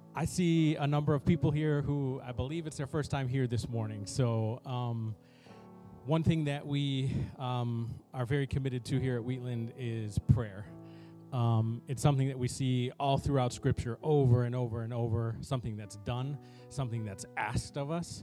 I see a number of people here who I believe it's their first time here this morning. So, one thing that we are very committed to here at Wheatland is prayer. It's something that we see all throughout Scripture over and over and over, something that's done, something that's asked of us.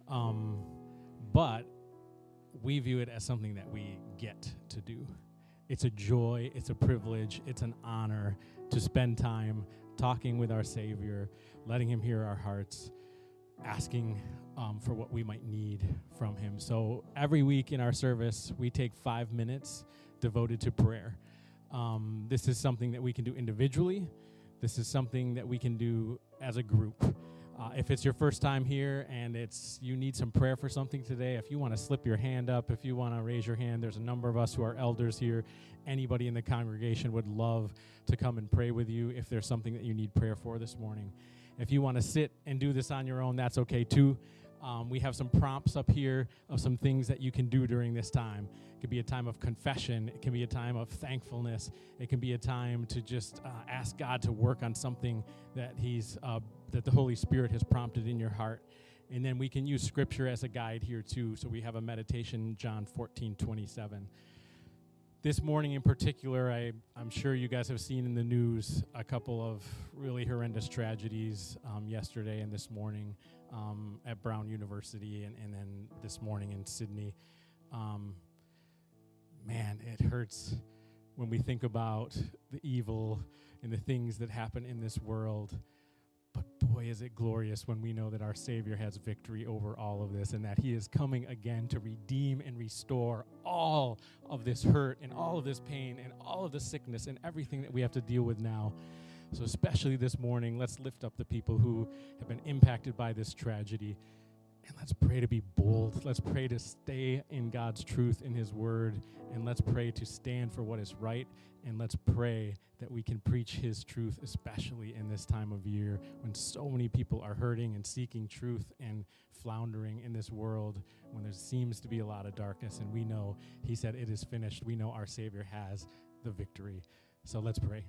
But we view it as something that we get to do. It's a joy, it's a privilege, it's an honor to spend time talking with our Savior, letting him hear our hearts, asking for what we might need from him. So every week in our service, we take 5 minutes devoted to prayer. This is something that we can do individually. This is something that we can do as a group. If it's your first time here and you need some prayer for something today, if you want to slip your hand up, if you want to raise your hand, there's a number of us who are elders here. Anybody in the congregation would love to come and pray with you if there's something that you need prayer for this morning. If you want to sit and do this on your own, that's okay too. We have some prompts up here of some things that you can do during this time. It could be a time of confession. It can be a time of thankfulness. It can be a time to just ask God to work on something that that the Holy Spirit has prompted in your heart. And then we can use Scripture as a guide here too. So we have a meditation, John 14:27. This morning in particular, I'm sure you guys have seen in the news a couple of really horrendous tragedies yesterday and this morning at Brown University and then this morning in Sydney. Man, it hurts when we think about the evil and the things that happen in this world. But boy, is it glorious when we know that our Savior has victory over all of this and that he is coming again to redeem and restore all of this hurt and all of this pain and all of the sickness and everything that we have to deal with now. So especially this morning, let's lift up the people who have been impacted by this tragedy. And let's pray to be bold. Let's pray to stay in God's truth in his word. And let's pray to stand for what is right. And let's pray that we can preach his truth, especially in this time of year when so many people are hurting and seeking truth and floundering in this world, when there seems to be a lot of darkness. And we know, he said, it is finished. We know our Savior has the victory. So let's pray.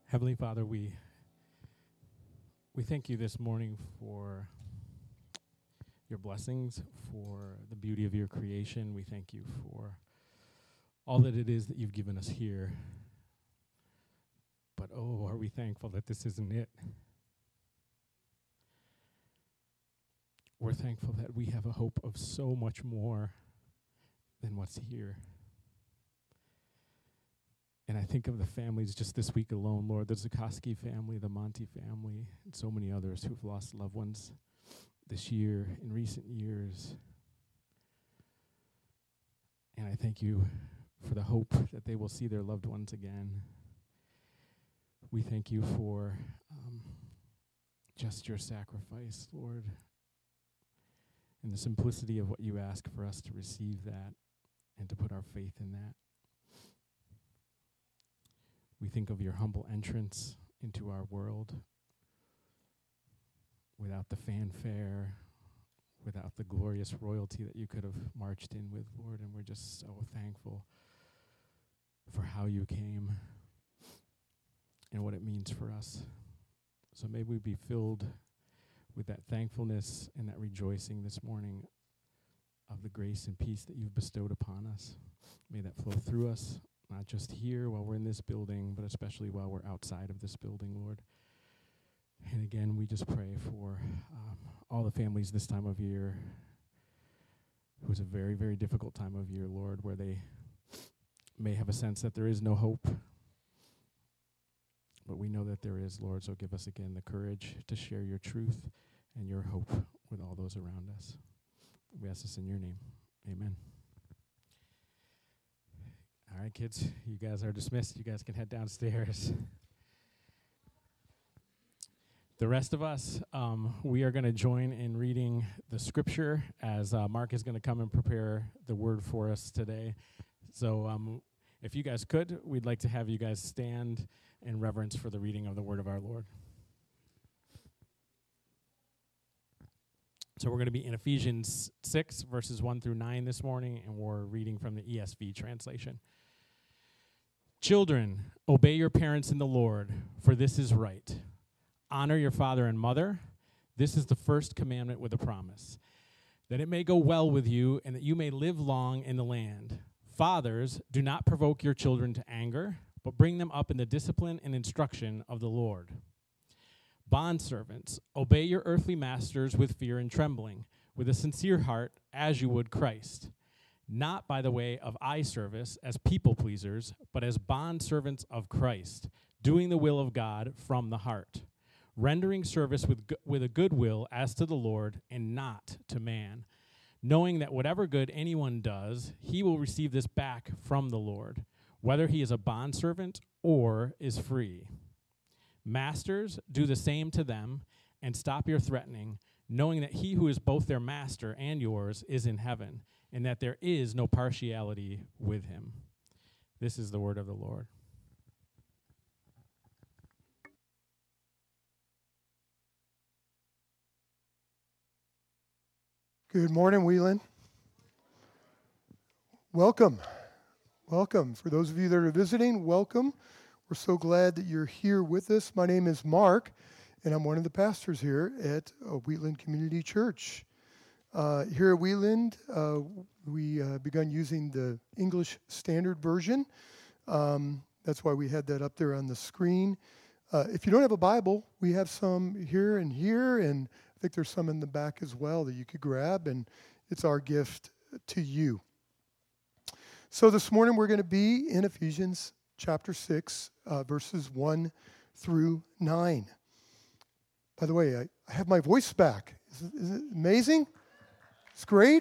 Heavenly Father, we thank you this morning for your blessings, for the beauty of your creation. We thank you for all that it is that you've given us here. But oh, are we thankful that this isn't it? We're thankful that we have a hope of so much more than what's here. And I think of the families just this week alone, Lord, the Zukoski family, the Monty family, and so many others who've lost loved ones this year, in recent years. And I thank you for the hope that they will see their loved ones again. We thank you for just your sacrifice, Lord, and the simplicity of what you ask for us to receive that and to put our faith in that. We think of your humble entrance into our world without the fanfare, without the glorious royalty that you could have marched in with, Lord, and we're just so thankful for how you came and what it means for us. So may we be filled with that thankfulness and that rejoicing this morning of the grace and peace that you've bestowed upon us. May that flow through us, not just here while we're in this building, but especially while we're outside of this building, Lord. And again, we just pray for all the families this time of year. It was a very, very difficult time of year, Lord, where they may have a sense that there is no hope. But we know that there is, Lord, so give us again the courage to share your truth and your hope with all those around us. We ask this in your name. Amen. All right, kids, you guys are dismissed. You guys can head downstairs. The rest of us, we are going to join in reading the scripture as Mark is going to come and prepare the word for us today. So if you guys could, we'd like to have you guys stand in reverence for the reading of the word of our Lord. So we're going to be in Ephesians 6, verses 1 through 9 this morning, and we're reading from the ESV translation. Children, obey your parents in the Lord, for this is right. Honor your father and mother. This is the first commandment with a promise, that it may go well with you and that you may live long in the land. Fathers, do not provoke your children to anger, but bring them up in the discipline and instruction of the Lord. Bondservants, obey your earthly masters with fear and trembling, with a sincere heart, as you would Christ, not by the way of eye service as people pleasers, but as bondservants of Christ, doing the will of God from the heart, rendering service with a good will as to the Lord and not to man, knowing that whatever good anyone does, he will receive this back from the Lord, whether he is a bondservant or is free. Masters, do the same to them, and stop your threatening, knowing that he who is both their master and yours is in heaven, and that there is no partiality with him. This is the word of the Lord. Good morning, Wheelan. Welcome. Welcome. For those of you that are visiting, welcome. We're so glad that you're here with us. My name is Mark, and I'm one of the pastors here at Wheatland Community Church. Here at Wheatland, we begun using the English Standard Version. That's why we had that up there on the screen. If you don't have a Bible, we have some here, and I think there's some in the back as well that you could grab, and it's our gift to you. So this morning we're going to be in Ephesians chapter 6, verses 1 through 9. By the way, I have my voice back. Is it amazing? It's great.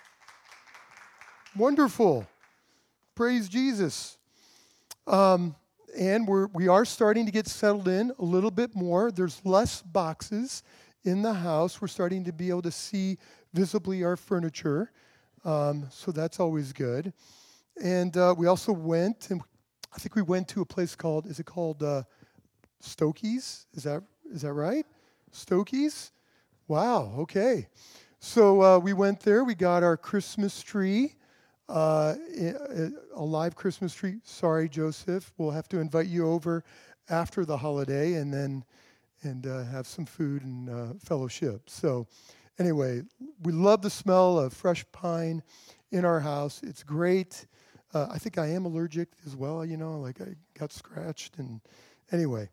Wonderful. Praise Jesus. And we are starting to get settled in a little bit more. There's less boxes in the house. We're starting to be able to see visibly our furniture. So that's always good. And we also went, and I think we went to a place called, is it called Stokey's? Is that right? Stokey's? Wow, okay. So we went there. We got our Christmas tree, a live Christmas tree. Sorry, Joseph. We'll have to invite you over after the holiday and then have some food and fellowship. So anyway, we love the smell of fresh pine in our house. It's great. I think I am allergic as well, like I got scratched. And anyway,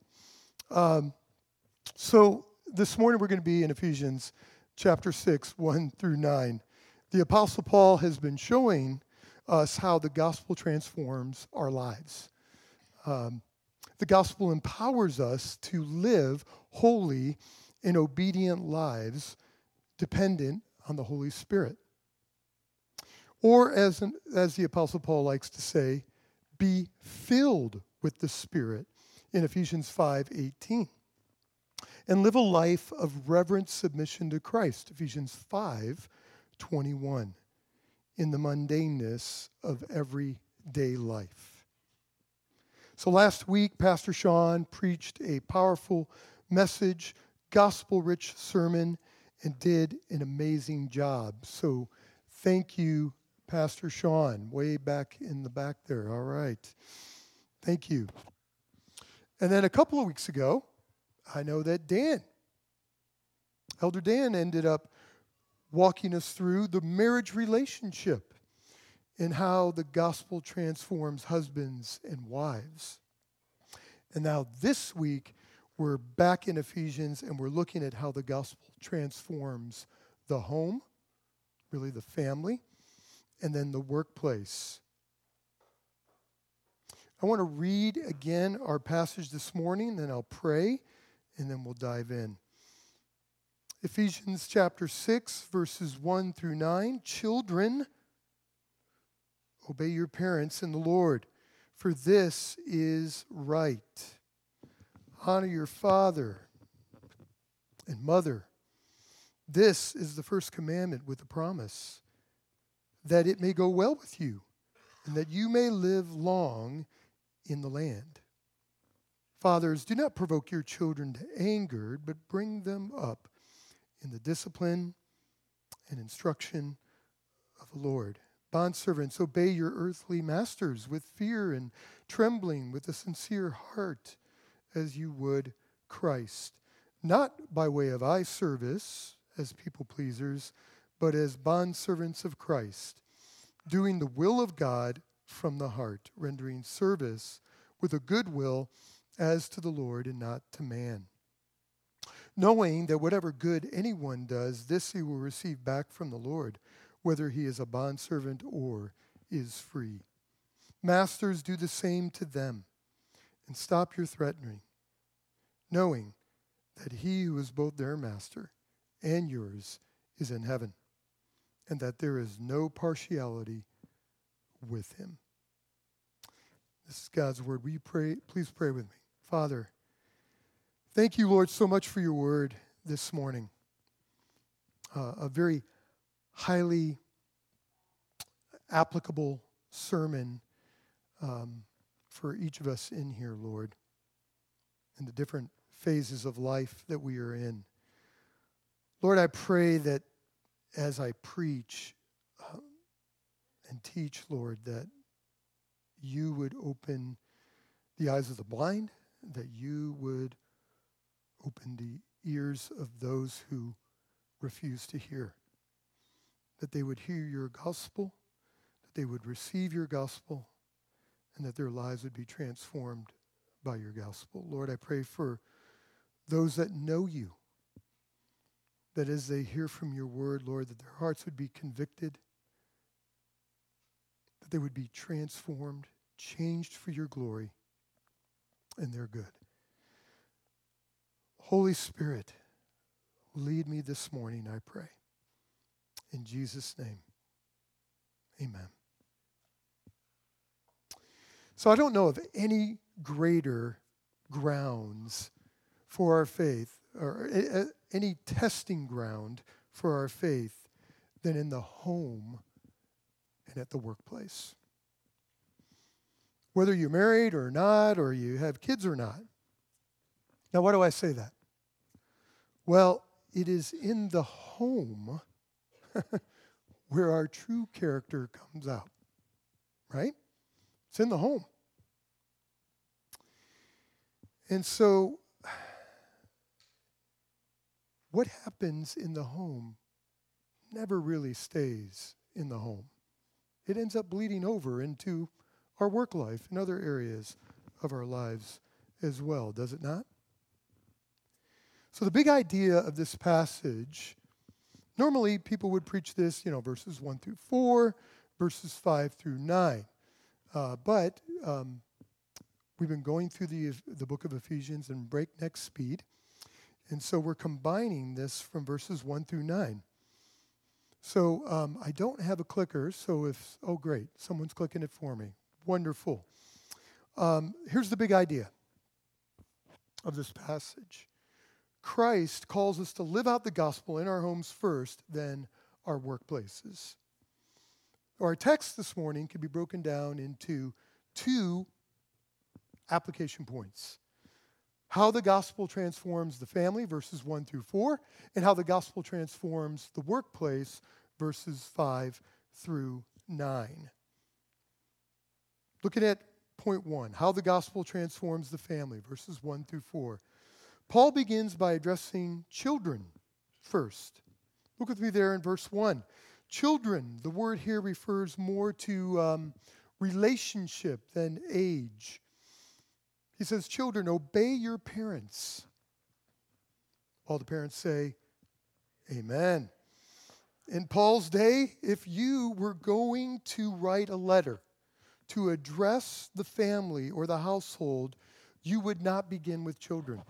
so this morning we're going to be in Ephesians chapter 6, 1 through 9. The Apostle Paul has been showing us how the gospel transforms our lives. The gospel empowers us to live holy and obedient lives dependent on the Holy Spirit. Or as the Apostle Paul likes to say, be filled with the Spirit in Ephesians 5:18. And live a life of reverent submission to Christ, Ephesians 5:21, in the mundaneness of everyday life. So last week, Pastor Sean preached a powerful message, gospel-rich sermon, and did an amazing job. So thank you, Pastor Sean, way back in the back there. All right. Thank you. And then a couple of weeks ago, I know that Elder Dan ended up walking us through the marriage relationship and how the gospel transforms husbands and wives. And now this week, we're back in Ephesians and we're looking at how the gospel transforms the home, really the family, and then the workplace. I want to read again our passage this morning, then I'll pray, and then we'll dive in. Ephesians chapter 6, verses 1 through 9. Children, obey your parents in the Lord, for this is right. Honor your father and mother. This is the first commandment with a promise, that it may go well with you, and that you may live long in the land. Fathers, do not provoke your children to anger, but bring them up in the discipline and instruction of the Lord. Bondservants, obey your earthly masters with fear and trembling, with a sincere heart, as you would Christ, not by way of eye service as people pleasers, but as bondservants of Christ, doing the will of God from the heart, rendering service with a good will as to the Lord and not to man, knowing that whatever good anyone does, this he will receive back from the Lord, whether he is a bondservant or is free. Masters, do the same to them, and stop your threatening, knowing that he who is both their master and yours is in heaven, and that there is no partiality with him. This is God's word. Will you pray? Please pray with me. Father, thank you, Lord, so much for your word this morning. A very highly applicable sermon for each of us in here, Lord, in the different phases of life that we are in. Lord, I pray that as I preach and teach, Lord, that you would open the eyes of the blind, that you would open the ears of those who refuse to hear, that they would hear your gospel, that they would receive your gospel, and that their lives would be transformed by your gospel. Lord, I pray for those that know you, that as they hear from your word, Lord, that their hearts would be convicted, that they would be transformed, changed for your glory, and their good. Holy Spirit, lead me this morning, I pray. In Jesus' name, amen. So I don't know of any greater grounds for our faith, or any testing ground for our faith, than in the home and at the workplace. Whether you're married or not, or you have kids or not. Now, why do I say that? Well, it is in the home where our true character comes out, right? It's in the home. And so, what happens in the home never really stays in the home. It ends up bleeding over into our work life and other areas of our lives as well, does it not? So the big idea of this passage, normally people would preach this, verses 1 through 4, verses 5 through 9. But we've been going through the book of Ephesians in breakneck speed. And so we're combining this from verses 1 through 9. So I don't have a clicker, so great, someone's clicking it for me. Wonderful. Here's the big idea of this passage. Christ calls us to live out the gospel in our homes first, then our workplaces. Our text this morning can be broken down into 2 application points. How the gospel transforms the family, verses 1 through 4, and how the gospel transforms the workplace, verses 5 through 9. Looking at point 1, how the gospel transforms the family, verses 1 through 4. Paul begins by addressing children first. Look with me there in verse 1. Children, the word here refers more to relationship than age. He says, children, obey your parents. All the parents say, amen. In Paul's day, if you were going to write a letter to address the family or the household, you would not begin with children.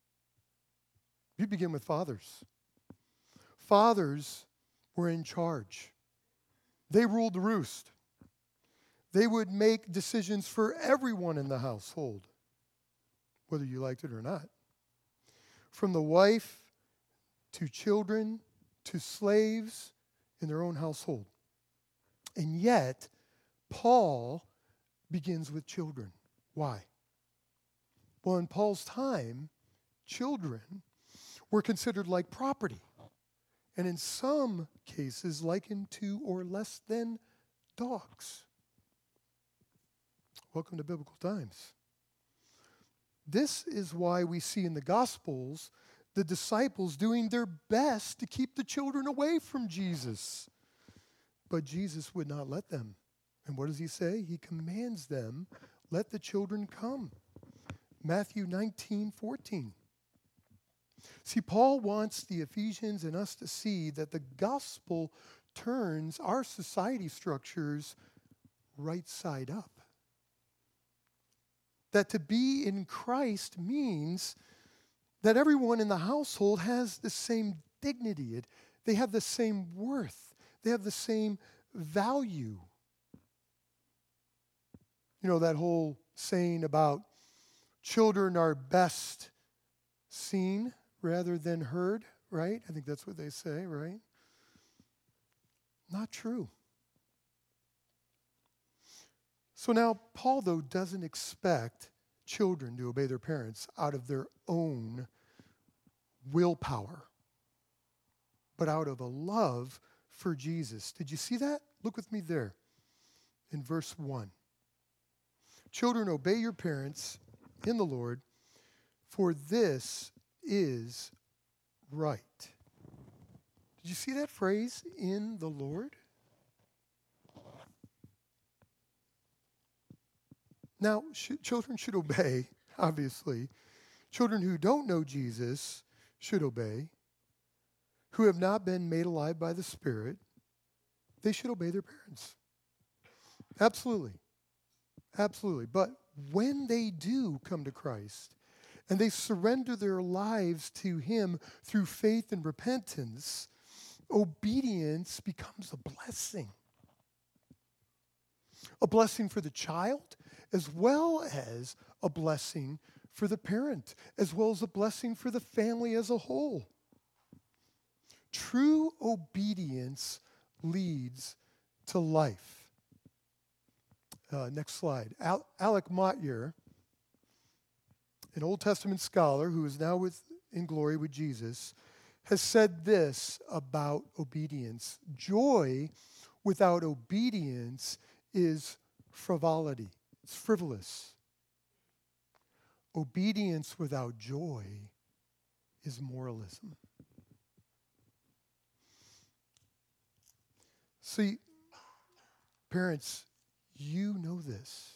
You'd begin with fathers. Fathers were in charge. They ruled the roost. They would make decisions for everyone in the household, whether you liked it or not. From the wife to children to slaves in their own household. And yet, Paul begins with children. Why? Well, in Paul's time, children were considered like property, and in some cases likened to or less than dogs. Welcome to biblical times. This is why we see in the Gospels the disciples doing their best to keep the children away from Jesus. But Jesus would not let them. And what does he say? He commands them, let the children come. Matthew 19:14. See, Paul wants the Ephesians and us to see that the gospel turns our society structures right side up. That to be in Christ means that everyone in the household has the same dignity. They have the same worth. They have the same value. You know, that whole saying about children are best seen rather than heard, right? I think that's what they say, right? Not true. So now, Paul, though, doesn't expect children to obey their parents out of their own willpower, but out of a love for Jesus. Did you see that? Look with me there in verse 1. Children, obey your parents in the Lord, for this is right. Did you see that phrase, in the Lord? Now, children should obey, obviously. Children who don't know Jesus should obey. Who have not been made alive by the Spirit, they should obey their parents. Absolutely. Absolutely. But when they do come to Christ and they surrender their lives to Him through faith and repentance, obedience becomes a blessing. A blessing for the child, as well as a blessing for the parent, as well as a blessing for the family as a whole. True obedience leads to life. Next slide. Alec Motyer, an Old Testament scholar who is now in glory with Jesus, has said this about obedience. Joy without obedience is frivolity. It's frivolous. Obedience without joy is moralism. See, parents, you know this.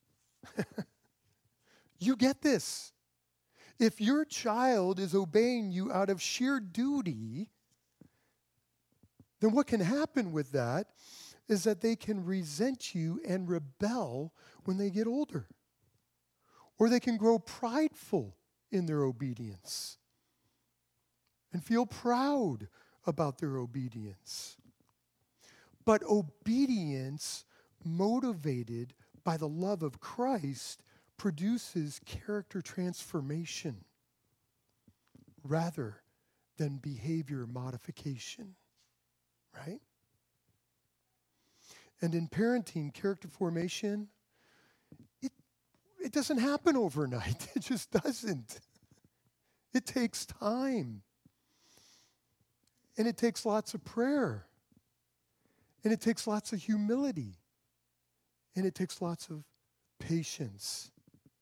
You get this. If your child is obeying you out of sheer duty, then what can happen with that is that they can resent you and rebel when they get older. Or they can grow prideful in their obedience and feel proud about their obedience. But obedience motivated by the love of Christ produces character transformation rather than behavior modification, right? And in parenting, character formation, it doesn't happen overnight. It just doesn't. It takes time. And it takes lots of prayer. And it takes lots of humility. And it takes lots of patience.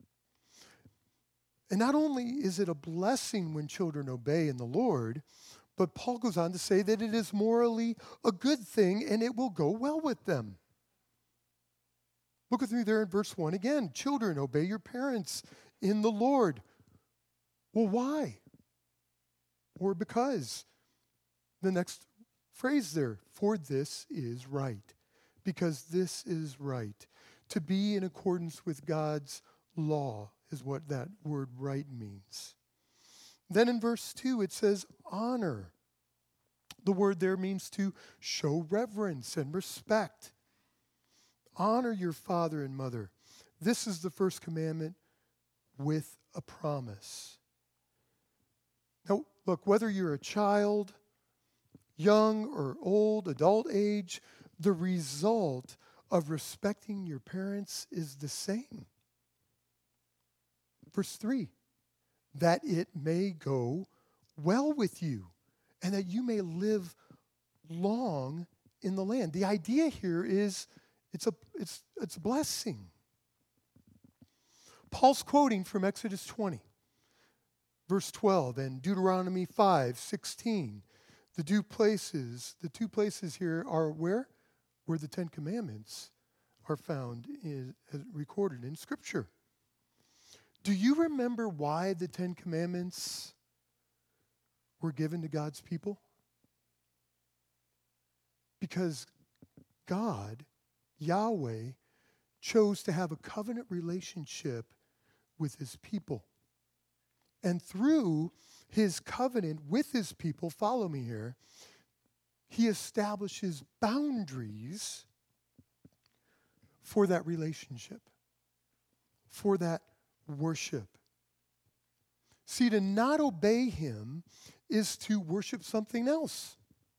And not only is it a blessing when children obey in the Lord, but Paul goes on to say that it is morally a good thing and it will go well with them. Look with me there in verse 1 again. Children, obey your parents in the Lord. Well, why? Or because. The next phrase there, for this is right. Because this is right. To be in accordance with God's law is what that word right means. Then in verse 2 it says honor. The word there means to show reverence and respect. Honor your father and mother. This is the first commandment with a promise. Now, look, whether you're a child, young or old, adult age, the result of respecting your parents is the same. Verse 3, that it may go well with you and that you may live long in the land. The idea here is it's a blessing. Paul's quoting from Exodus 20, verse 12, and Deuteronomy 5:16. The two places here are where? Where the Ten Commandments are found, recorded in Scripture. Do you remember why the Ten Commandments were given to God's people? Because God, Yahweh, chose to have a covenant relationship with his people. And through his covenant with his people, follow me here, he establishes boundaries for that relationship, for that worship. See, to not obey him is to worship something else.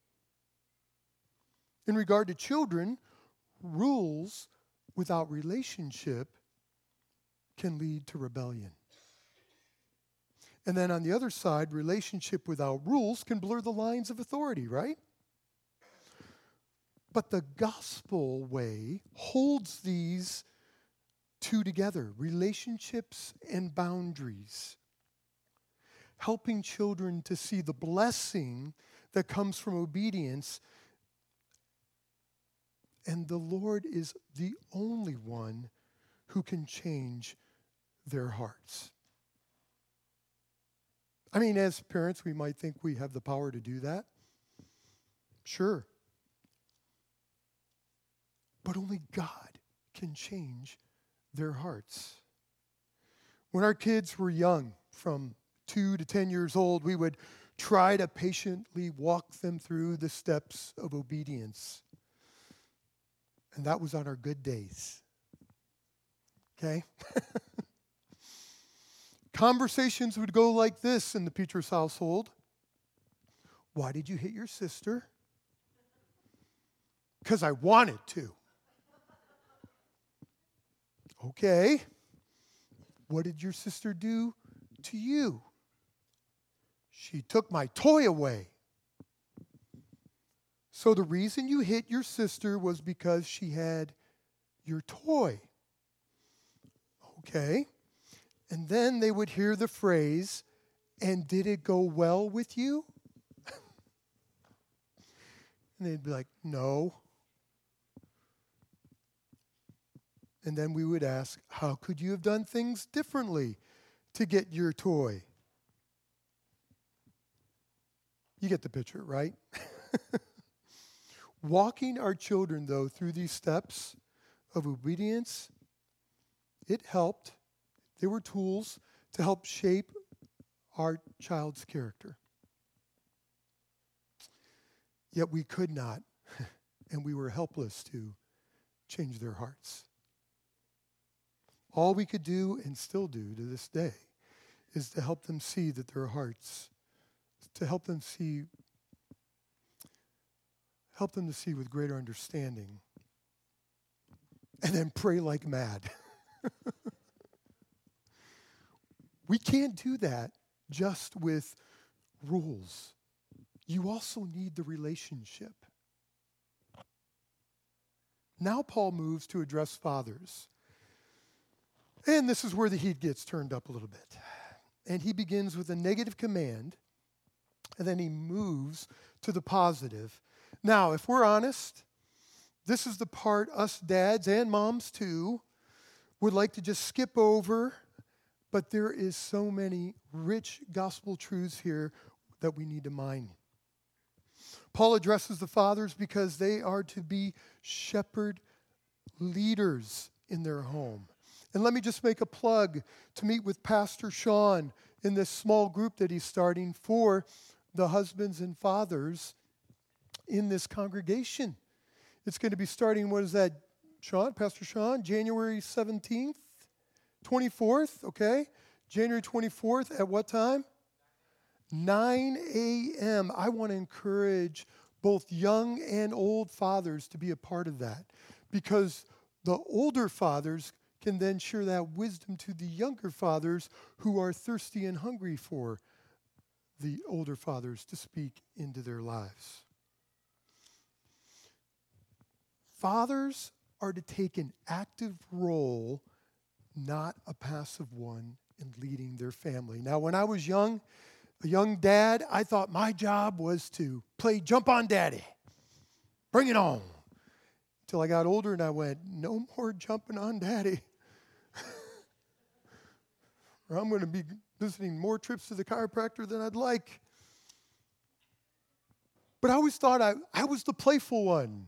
In regard to children, rules without relationship can lead to rebellion. And then on the other side, relationship without rules can blur the lines of authority, right? But the gospel way holds these two together, relationships and boundaries, helping children to see the blessing that comes from obedience. And the Lord is the only one who can change their hearts. I mean, as parents, we might think we have the power to do that. Sure. But only God can change their hearts. When our kids were young, from 2 to 10 years old, we would try to patiently walk them through the steps of obedience. And that was on our good days. Okay? Conversations would go like this in the Peters household. Why did you hit your sister? Because I wanted to. Okay. What did your sister do to you? She took my toy away. So the reason you hit your sister was because she had your toy. Okay. And then they would hear the phrase, "And did it go well with you?" And they'd be like, "No." And then we would ask, "How could you have done things differently to get your toy?" You get the picture, right? Walking our children, though, through these steps of obedience, it helped. They were tools to help shape our child's character. Yet we could not, and we were helpless to change their hearts. All we could do, and still do to this day, is to help them see that their hearts, to help them to see with greater understanding, and then pray like mad. We can't do that just with rules. You also need the relationship. Now Paul moves to address fathers. And this is where the heat gets turned up a little bit. And he begins with a negative command, and then he moves to the positive. Now, if we're honest, this is the part us dads and moms too would like to just skip over, but there is so many rich gospel truths here that we need to mine. Paul addresses the fathers because they are to be shepherd leaders in their home. And let me just make a plug to meet with Pastor Sean in this small group that he's starting for the husbands and fathers in this congregation. It's going to be starting, what is that, Sean, Pastor Sean, January 17th, 24th, okay? January 24th at what time? 9 a.m. I want to encourage both young and old fathers to be a part of that, because the older fathers can then share that wisdom to the younger fathers who are thirsty and hungry for the older fathers to speak into their lives. Fathers are to take an active role, not a passive one, in leading their family. Now, when I was young, a young dad, I thought my job was to play jump on daddy. Bring it on. Until I got older and I went, no more jumping on daddy. Or I'm going to be visiting more trips to the chiropractor than I'd like. But I always thought I was the playful one.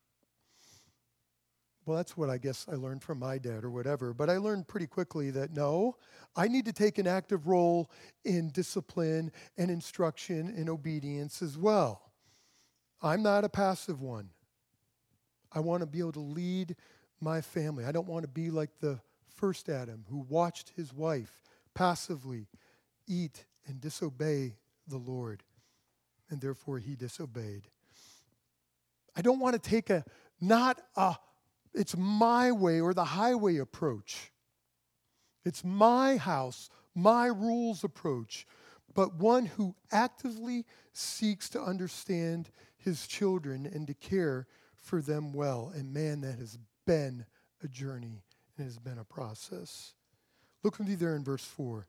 Well, that's what I guess I learned from my dad or whatever. But I learned pretty quickly that no, I need to take an active role in discipline and instruction and obedience as well. I'm not a passive one. I want to be able to lead my family. I don't want to be like the first Adam who watched his wife passively eat and disobey the Lord, and therefore he disobeyed. I don't want to take it's my way or the highway approach. It's my house, my rules approach, but one who actively seeks to understand his children and to care for them well. And man, that has been a journey and has been a process. Look with me there in verse 4.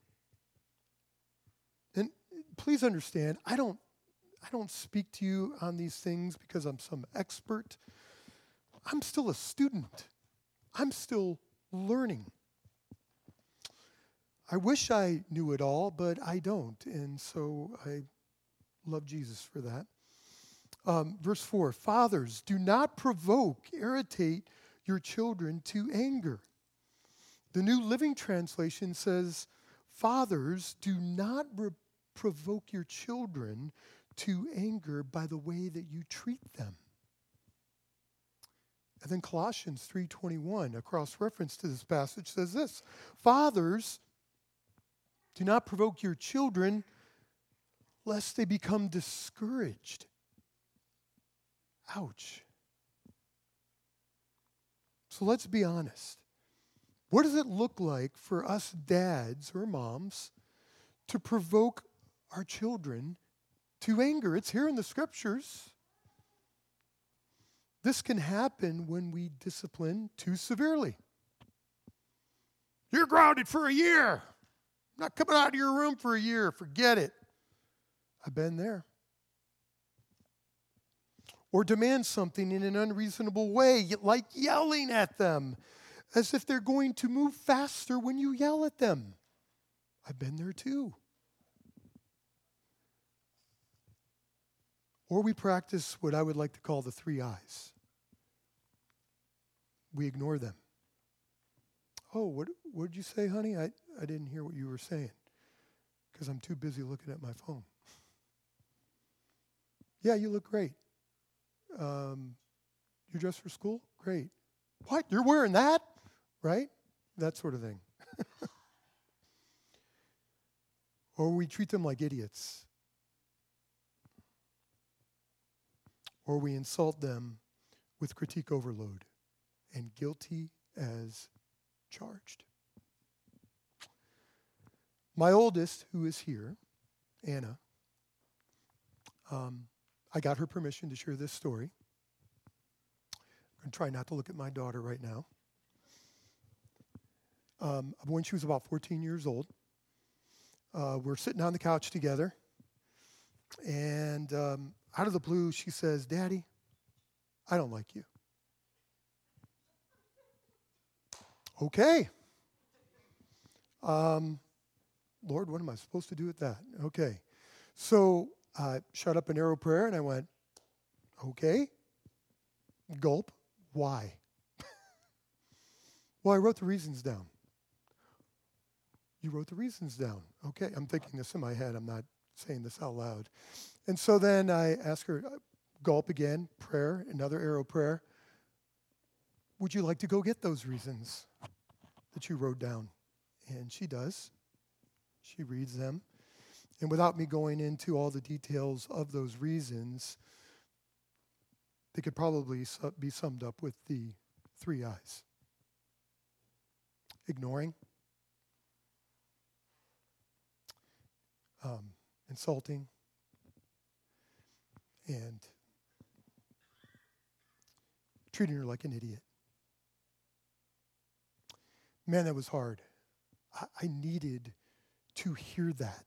And please understand, I don't speak to you on these things because I'm some expert. I'm still a student. I'm still learning. I wish I knew it all, but I don't. And so I love Jesus for that. Verse 4, fathers, do not provoke, irritate your children to anger. The New Living Translation says, fathers, do not provoke your children to anger by the way that you treat them. And then Colossians 3:21, a cross-reference to this passage, says this, fathers, do not provoke your children lest they become discouraged. Ouch. So let's be honest. What does it look like for us dads or moms to provoke our children to anger? It's here in the scriptures. This can happen when we discipline too severely. You're grounded for a year. not coming out of your room for a year. Forget it. I've been there. Or demand something in an unreasonable way, like yelling at them, as if they're going to move faster when you yell at them. I've been there too. Or we practice what I would like to call the 3 I's. We ignore them. Oh, what did you say, honey? I didn't hear what you were saying because I'm too busy looking at my phone. Yeah, you look great. You're dressed for school? Great. What? You're wearing that? Right? That sort of thing. Or we treat them like idiots. Or we insult them with critique overload and guilty as charged. My oldest, who is here, Anna, I got her permission to share this story. I'm going to try not to look at my daughter right now. When she was about 14 years old, we're sitting on the couch together, and out of the blue, she says, "Daddy, I don't like you." Okay. Lord, what am I supposed to do with that? Okay. So I shut up an arrow prayer, and I went, okay. Gulp. Why? Well, I wrote the reasons down. You wrote the reasons down. Okay. I'm thinking this in my head. I'm not saying this out loud. And so then I ask her, gulp again, prayer, another arrow prayer. Would you like to go get those reasons that you wrote down? And she does. She reads them. And without me going into all the details of those reasons, they could probably be summed up with the 3 I's. Ignoring, insulting, and treating her like an idiot. Man, that was hard. I needed to hear that.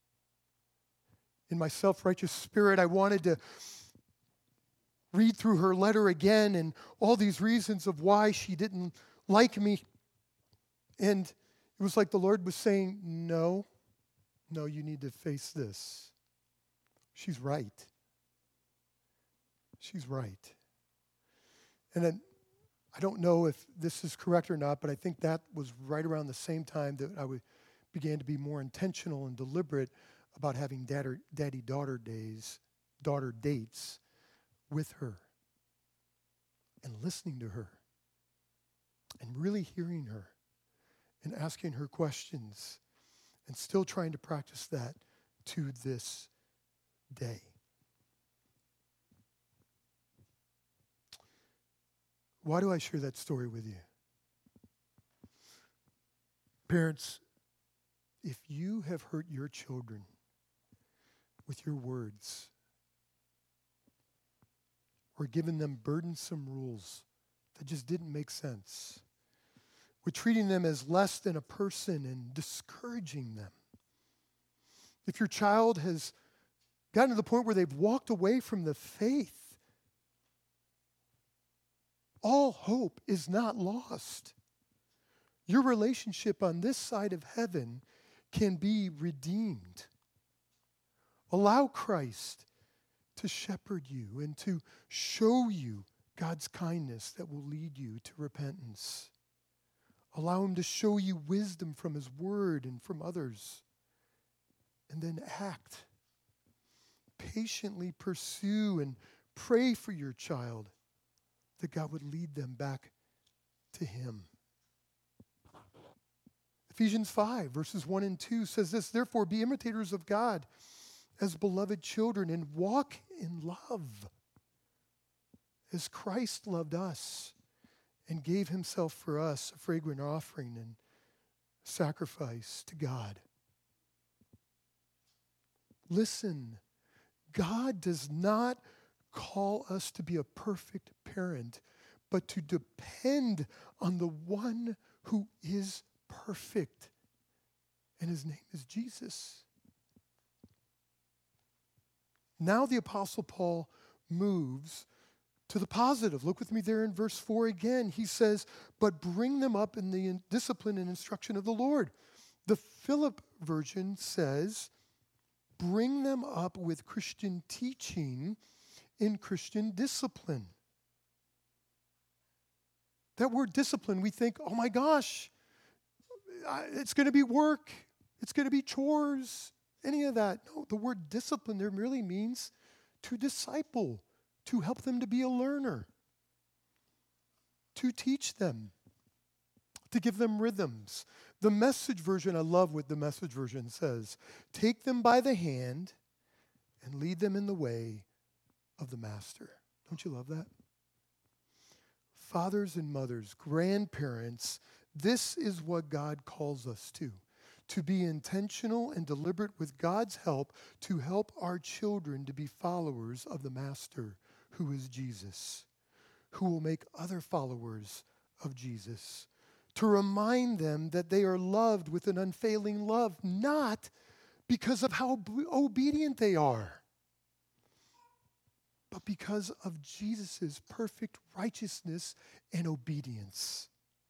In my self-righteous spirit, I wanted to read through her letter again and all these reasons of why she didn't like me. And it was like the Lord was saying, no, you need to face this. She's right. She's right. And then, I don't know if this is correct or not, but I think that was right around the same time that I began to be more intentional and deliberate about having daddy-daughter dates with her and listening to her and really hearing her and asking her questions and still trying to practice that to this day. Why do I share that story with you? Parents, if you have hurt your children with your words or given them burdensome rules that just didn't make sense, or treating them as less than a person and discouraging them, if your child has gotten to the point where they've walked away from the faith, all hope is not lost. Your relationship on this side of heaven can be redeemed. Allow Christ to shepherd you and to show you God's kindness that will lead you to repentance. Allow him to show you wisdom from his word and from others. And then act. Patiently pursue and pray for your child that God would lead them back to him. Ephesians 5, verses 1 and 2 says this, "Therefore be imitators of God as beloved children and walk in love as Christ loved us and gave himself for us, a fragrant offering and sacrifice to God." Listen, God does not call us to be a perfect parent, but to depend on the one who is perfect and his name is Jesus. Now the Apostle Paul moves to the positive. Look with me there in verse 4 again. He says, but bring them up in the discipline and instruction of the Lord. The Philip version says, bring them up with Christian teaching in Christian discipline. That word discipline, we think, oh my gosh, it's going to be work. It's going to be chores, any of that. No, the word discipline there really means to disciple, to help them to be a learner, to teach them, to give them rhythms. The Message version, I love what the Message version says. Take them by the hand and lead them in the way of the master. Don't you love that? Fathers and mothers, grandparents, this is what God calls us to be intentional and deliberate with God's help to help our children to be followers of the Master, who is Jesus, who will make other followers of Jesus, to remind them that they are loved with an unfailing love, not because of how obedient they are, but because of Jesus' perfect righteousness and obedience.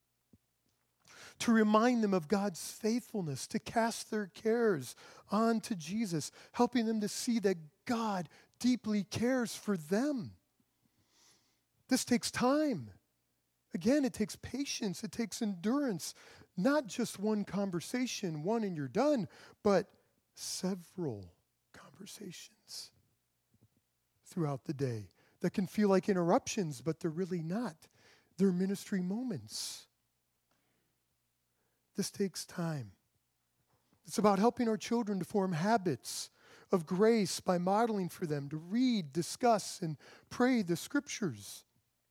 To remind them of God's faithfulness, to cast their cares onto Jesus, helping them to see that God deeply cares for them. This takes time. Again, it takes patience, it takes endurance. Not just one conversation, one and you're done, but several conversations throughout the day that can feel like interruptions, but they're really not. They're ministry moments. This takes time. It's about helping our children to form habits of grace by modeling for them to read, discuss, and pray the scriptures.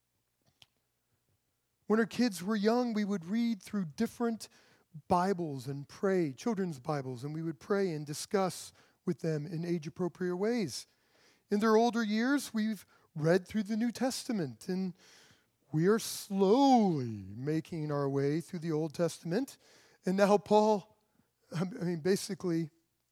When our kids were young, we would read through different Bibles and pray, children's Bibles, and we would pray and discuss with them in age-appropriate ways. In their older years, we've read through the New Testament, and we are slowly making our way through the Old Testament. And now Paul, basically,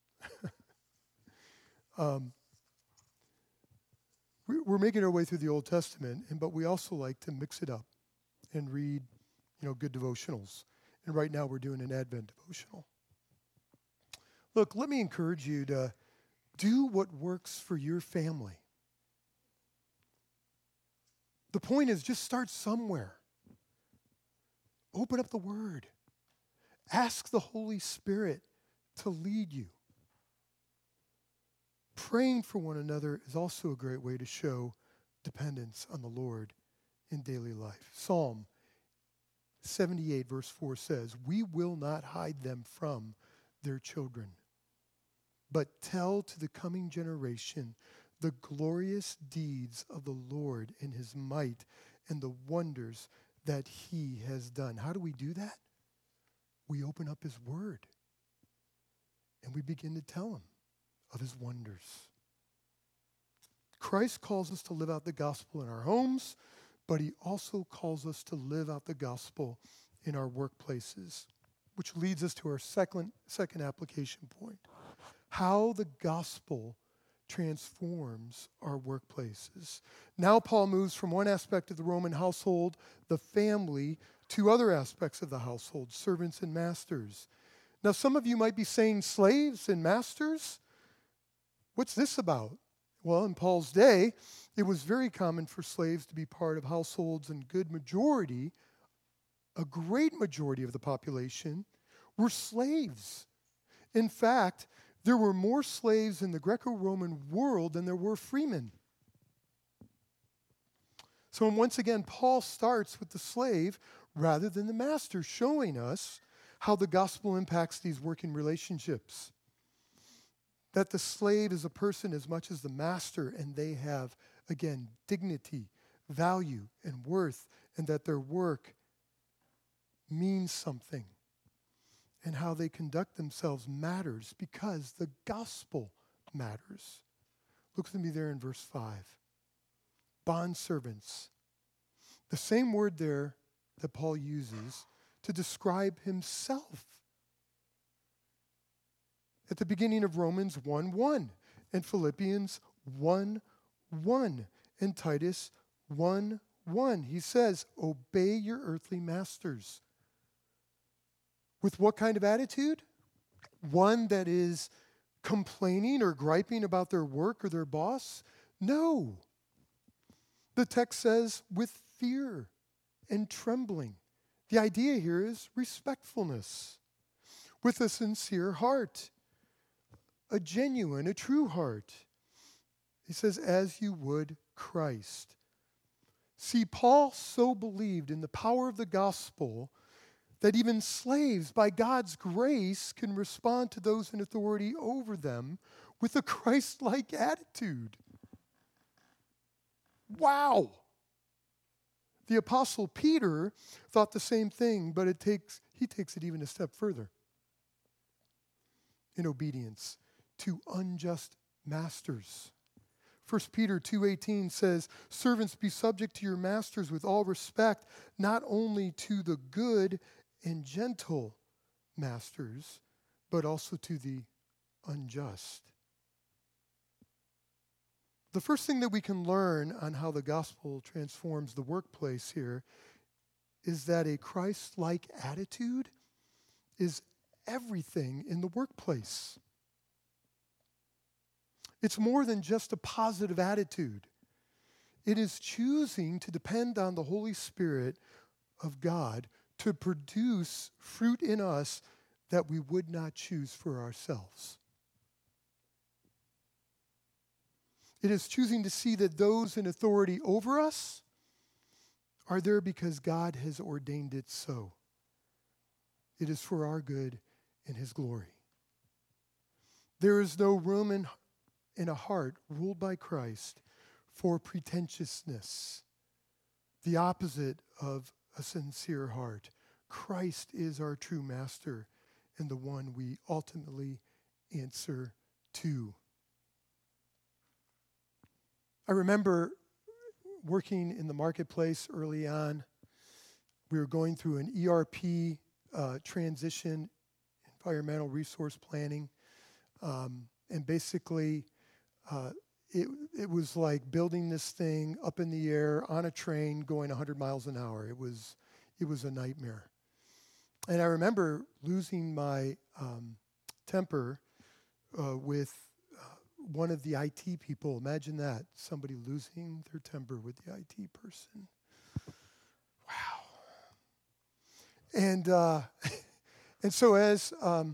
we're making our way through the Old Testament, but we also like to mix it up and read, good devotionals. And right now we're doing an Advent devotional. Look, let me encourage you to do what works for your family. The point is, just start somewhere. Open up the Word. Ask the Holy Spirit to lead you. Praying for one another is also a great way to show dependence on the Lord in daily life. Psalm 78, verse 4 says, we will not hide them from their children, but tell to the coming generation the glorious deeds of the Lord in his might and the wonders that he has done. How do we do that? We open up his word and we begin to tell him of his wonders. Christ calls us to live out the gospel in our homes, but he also calls us to live out the gospel in our workplaces, which leads us to our second application point. How the gospel transforms our workplaces. Now Paul moves from one aspect of the Roman household, the family, to other aspects of the household, servants and masters. Now some of you might be saying, slaves and masters? What's this about? Well, in Paul's day, it was very common for slaves to be part of households, and a great majority of the population were slaves. In fact, there were more slaves in the Greco-Roman world than there were freemen. So once again, Paul starts with the slave rather than the master, showing us how the gospel impacts these working relationships. That the slave is a person as much as the master, and they have, again, dignity, value, and worth, and that their work means something. And how they conduct themselves matters because the gospel matters. Look with me there in verse 5. Bondservants. The same word there that Paul uses to describe himself. at the beginning of Romans 1:1 and Philippians 1:1 and Titus 1:1. He says, obey your earthly masters. With what kind of attitude? One that is complaining or griping about their work or their boss? No. The text says with fear and trembling. The idea here is respectfulness, with a sincere heart, a genuine, a true heart. He says, as you would Christ. See, Paul so believed in the power of the gospel that even slaves, by God's grace, can respond to those in authority over them with a Christ-like attitude. Wow! The Apostle Peter thought the same thing, but he takes it even a step further in obedience to unjust masters. 1 Peter 2:18 says, servants, be subject to your masters with all respect, not only to the good and gentle masters, but also to the unjust. The first thing that we can learn on how the gospel transforms the workplace here is that a Christ-like attitude is everything in the workplace. It's more than just a positive attitude. It is choosing to depend on the Holy Spirit of God to produce fruit in us that we would not choose for ourselves. It is choosing to see that those in authority over us are there because God has ordained it so. It is for our good and His glory. There is no room in a heart ruled by Christ for pretentiousness, the opposite of a sincere heart. Christ is our true master and the one we ultimately answer to. I remember working in the marketplace early on. We were going through an ERP transition, environmental resource planning, and basically it was like building this thing up in the air on a train going 100 miles an hour. It was a nightmare. And I remember losing my temper with one of the IT people. Imagine that, somebody losing their temper with the IT person. Wow. And so as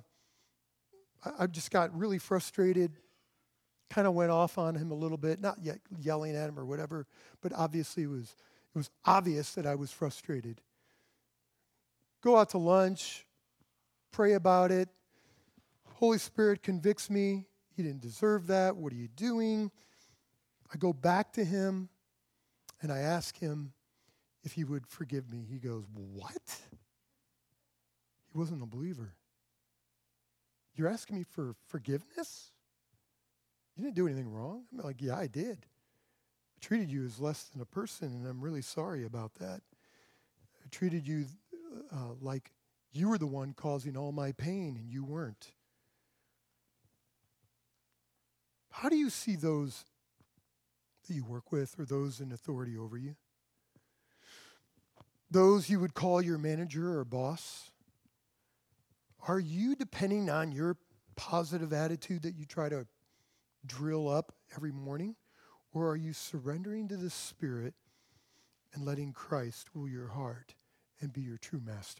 I just got really frustrated, kind of went off on him a little bit, not yet yelling at him or whatever, but obviously it was obvious that I was frustrated. Go out to lunch, pray about it. Holy Spirit convicts me. He didn't deserve that. What are you doing? I go back to him and I ask him if he would forgive me. He goes, what? He wasn't a believer. You're asking me for forgiveness? You didn't do anything wrong. I'm like, yeah, I did. I treated you as less than a person, and I'm really sorry about that. I treated you like you were the one causing all my pain, and you weren't. How do you see those that you work with or those in authority over you? Those you would call your manager or boss? Are you depending on your positive attitude that you try to drill up every morning? Or are you surrendering to the Spirit and letting Christ rule your heart and be your true master?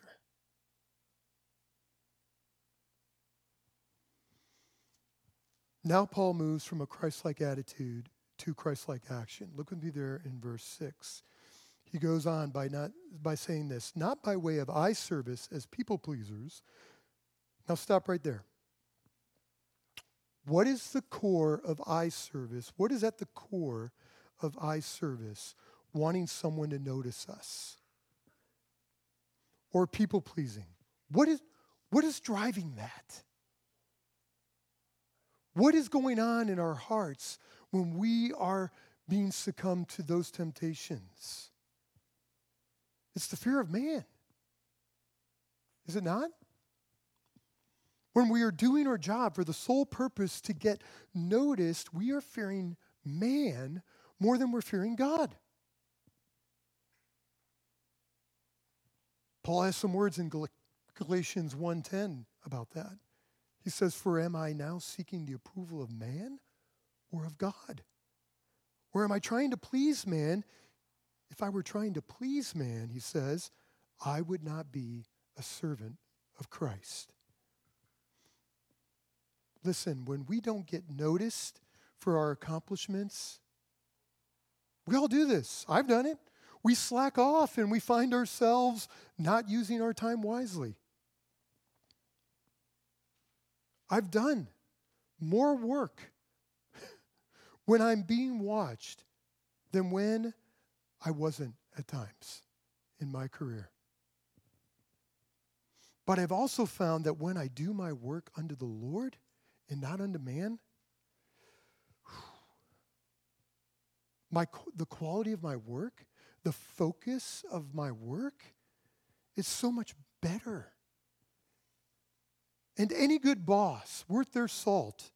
Now Paul moves from a Christ-like attitude to Christ-like action. Look with me there in verse 6. He goes on by saying this, not by way of eye service as people pleasers. Now stop right there. What is the core of eye service? What is at the core of eye service? Wanting someone to notice us. Or people pleasing. What is driving that? What is going on in our hearts when we are being succumbed to those temptations? It's the fear of man. Is it not? When we are doing our job for the sole purpose to get noticed, we are fearing man more than we're fearing God. Paul has some words in Galatians 1:10 about that. He says, "For am I now seeking the approval of man or of God? Or am I trying to please man? If I were trying to please man," he says, "I would not be a servant of Christ." Listen, when we don't get noticed for our accomplishments, we all do this. I've done it. We slack off and we find ourselves not using our time wisely. I've done more work when I'm being watched than when I wasn't at times in my career. But I've also found that when I do my work unto the Lord and not unto man, the quality of my work, the focus of my work is so much better. And any good boss, worth their salt,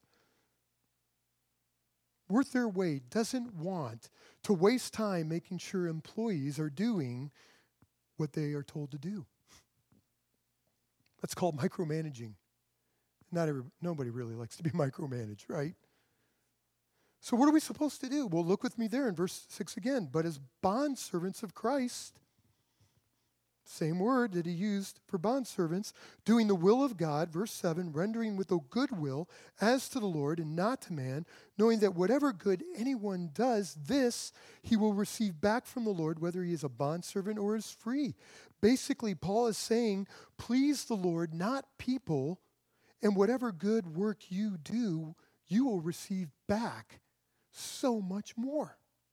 worth their weight, doesn't want to waste time making sure employees are doing what they are told to do. That's called micromanaging. Nobody really likes to be micromanaged, right? So what are we supposed to do? Well, look with me there in verse 6 again. "But as bondservants of Christ," same word that he used for bondservants, "doing the will of God," verse 7, "rendering with a good will as to the Lord and not to man, knowing that whatever good anyone does, this he will receive back from the Lord, whether he is a bondservant or is free." Basically, Paul is saying, please the Lord, not people, and whatever good work you do, you will receive back so much more.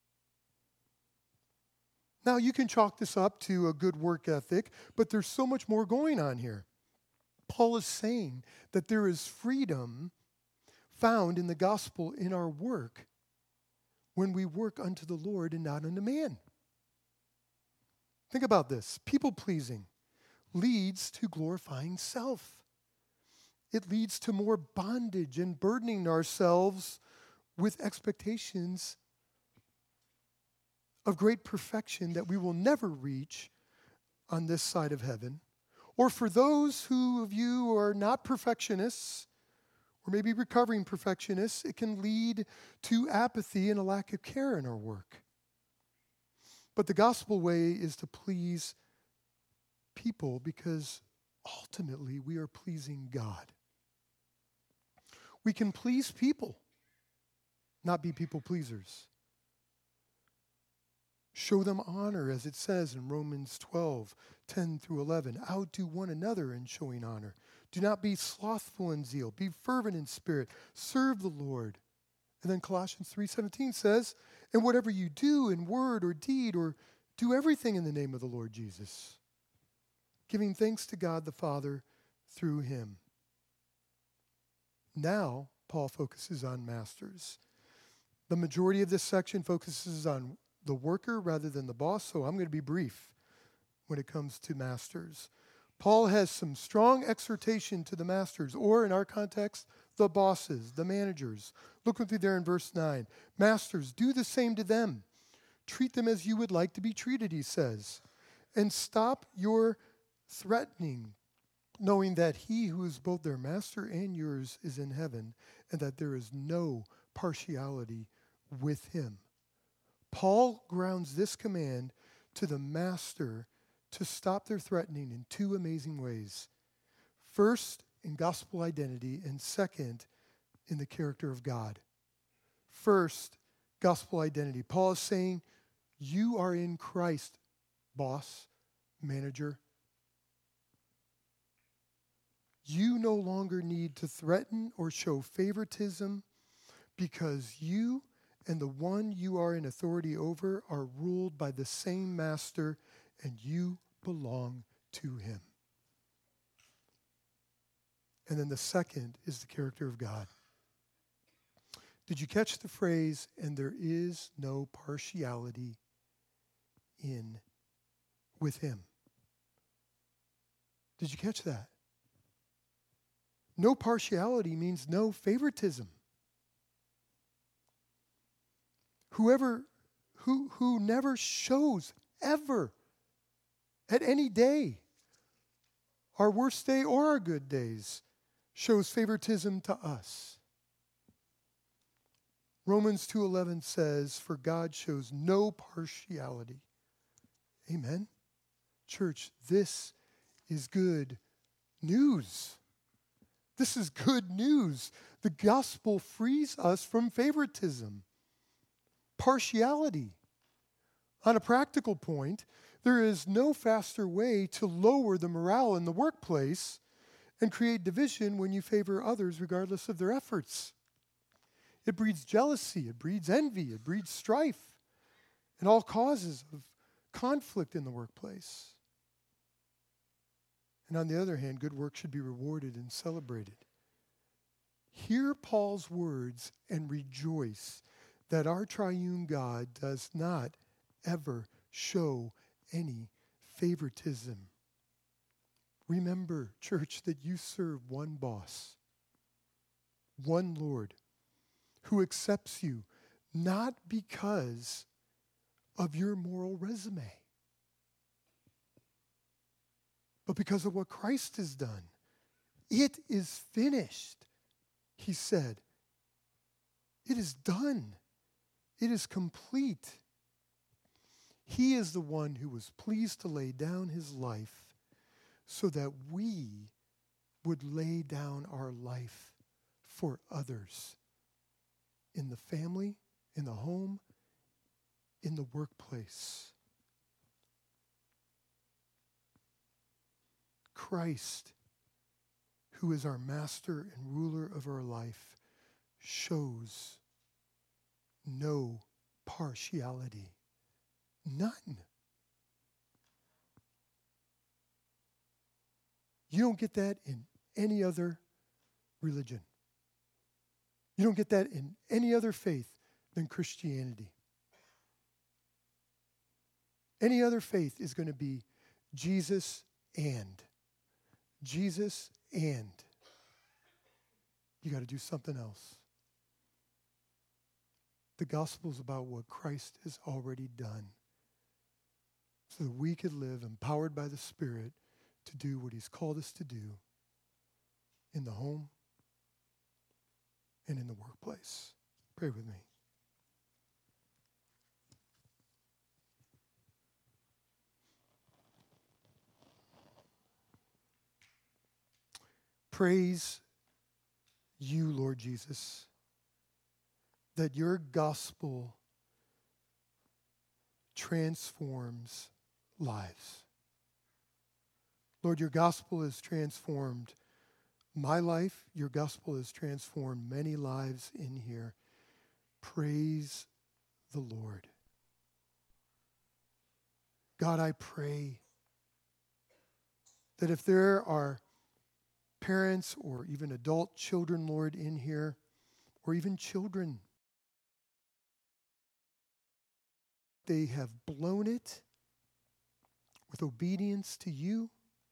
Now, you can chalk this up to a good work ethic, but there's so much more going on here. Paul is saying that there is freedom found in the gospel in our work when we work unto the Lord and not unto man. Think about this. People-pleasing leads to glorifying self. It leads to more bondage and burdening ourselves with expectations of great perfection that we will never reach on this side of heaven. Or for those of you who are not perfectionists, or maybe recovering perfectionists, it can lead to apathy and a lack of care in our work. But the gospel way is to please people because ultimately we are pleasing God. We can please people, not be people pleasers. Show them honor, as it says in Romans 12:10-11. Outdo one another in showing honor. Do not be slothful in zeal. Be fervent in spirit. Serve the Lord. And then Colossians 3:17 says, and whatever you do in word or deed, or do everything in the name of the Lord Jesus, giving thanks to God the Father through him. Now, Paul focuses on masters. The majority of this section focuses on the worker rather than the boss, so I'm going to be brief when it comes to masters. Paul has some strong exhortation to the masters, or in our context, the bosses, the managers. Look with me there in verse 9. Masters, do the same to them. Treat them as you would like to be treated, he says. And stop your threatening, knowing that he who is both their master and yours is in heaven, and that there is no partiality with him. Paul grounds this command to the master to stop their threatening in two amazing ways. First, in gospel identity, and second, in the character of God. First, gospel identity. Paul is saying, you are in Christ, boss, manager. You no longer need to threaten or show favoritism because you and the one you are in authority over are ruled by the same master, and you belong to him. And then the second is the character of God. Did you catch the phrase, and there is no partiality with him? Did you catch that? No partiality means no favoritism. Who never shows ever at any day, our worst day or our good days, shows favoritism to us. Romans 2:11 says, "For God shows no partiality." Amen. Church, this is good news. This is good news. The gospel frees us from favoritism, partiality. On a practical point, there is no faster way to lower the morale in the workplace and create division when you favor others regardless of their efforts. It breeds jealousy, it breeds envy, it breeds strife, and all causes of conflict in the workplace. And on the other hand, good work should be rewarded and celebrated. Hear Paul's words and rejoice that our triune God does not ever show any favoritism. Remember, church, that you serve one boss, one Lord, who accepts you not because of your moral resume, but because of what Christ has done. It is finished, he said. It is done. It is complete. He is the one who was pleased to lay down his life so that we would lay down our life for others in the family, in the home, in the workplace. Christ, who is our master and ruler of our life, shows no partiality. None. You don't get that in any other religion. You don't get that in any other faith than Christianity. Any other faith is going to be Jesus and. Jesus and. You got to do something else. The gospel is about what Christ has already done so that we could live empowered by the Spirit to do what he's called us to do in the home and in the workplace. Pray with me. Praise you, Lord Jesus, that your gospel transforms lives. Lord, your gospel has transformed my life. Your gospel has transformed many lives in here. Praise the Lord. God, I pray that if there are parents or even adult children, Lord, in here, or even children, they have blown it with obedience to you,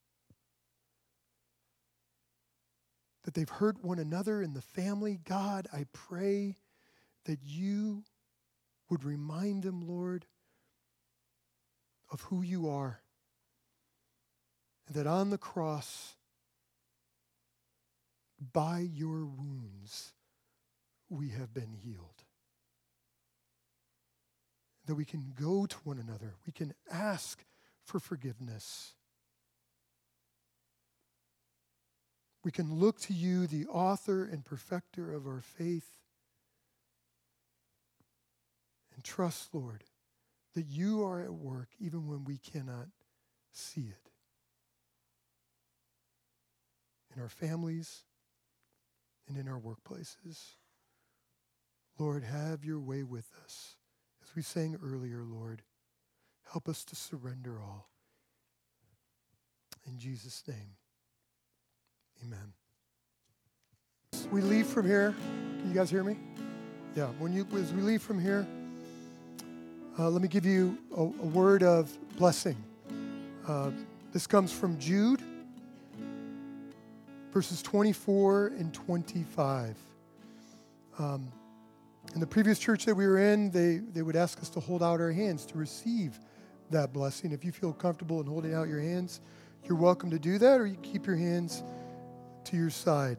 that they've hurt one another in the family. God, I pray that you would remind them, Lord, of who you are, and that on the cross, by your wounds, we have been healed. That we can go to one another. We can ask for forgiveness. We can look to you, the author and perfecter of our faith, and trust, Lord, that you are at work even when we cannot see it. In our families and in our workplaces. Lord, have your way with us. As we sang earlier, Lord, help us to surrender all. In Jesus' name, amen. We leave from here. Can you guys hear me? Yeah. As we leave from here, let me give you a word of blessing. This comes from Jude. verses 24 and 25. In the previous church that we were in, they would ask us to hold out our hands to receive that blessing. If you feel comfortable in holding out your hands, you're welcome to do that, or you keep your hands to your side.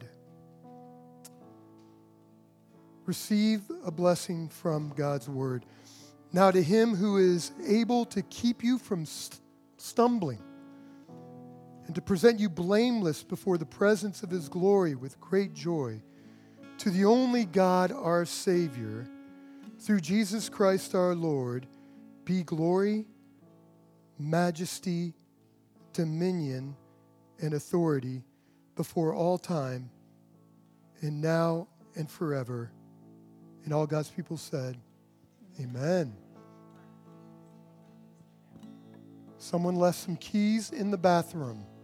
Receive a blessing from God's word. Now to him who is able to keep you from stumbling and to present you blameless before the presence of his glory with great joy, to the only God our Savior, through Jesus Christ our Lord, be glory, majesty, dominion, and authority before all time, and now and forever. And all God's people said, amen. Someone left some keys in the bathroom.